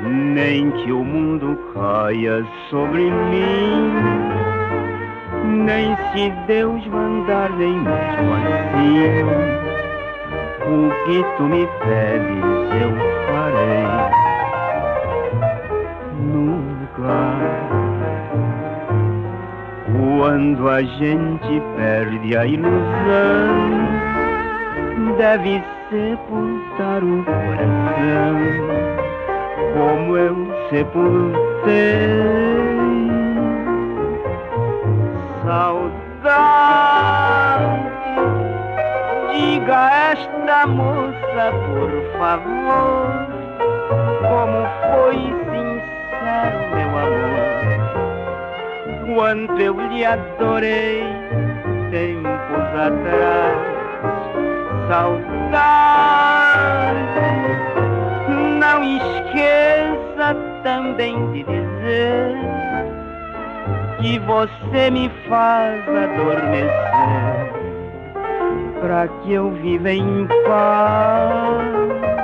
nem que o mundo caia sobre mim, nem se Deus mandar, nem mesmo assim. O que tu me pedes eu farei. Nunca, quando a gente perde a ilusão, deve sepultar o coração, como eu sepultei. Saudade, diga a esta moça, por favor, como foi sincero meu amor, quanto eu lhe adorei tempos atrás. Saudade, não esqueça também de dizer que você me faz adormecer, pra que eu viva em paz.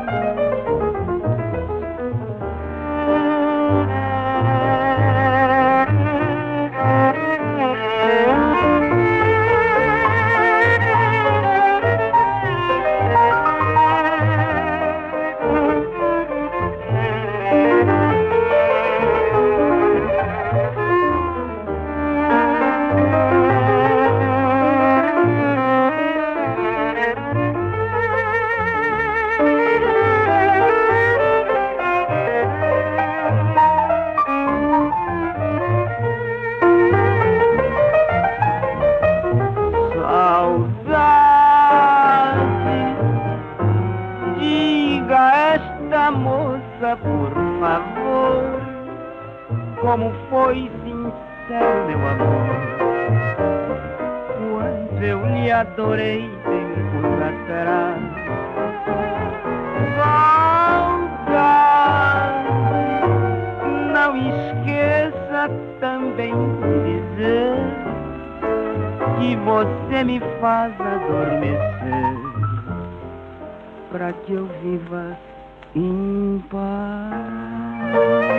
Moça, por favor, como foi sincero meu amor, quanto eu lhe adorei tempos atrás. Saudade, não esqueça também de dizer que você me faz adormecer, pra que eu viva em paz.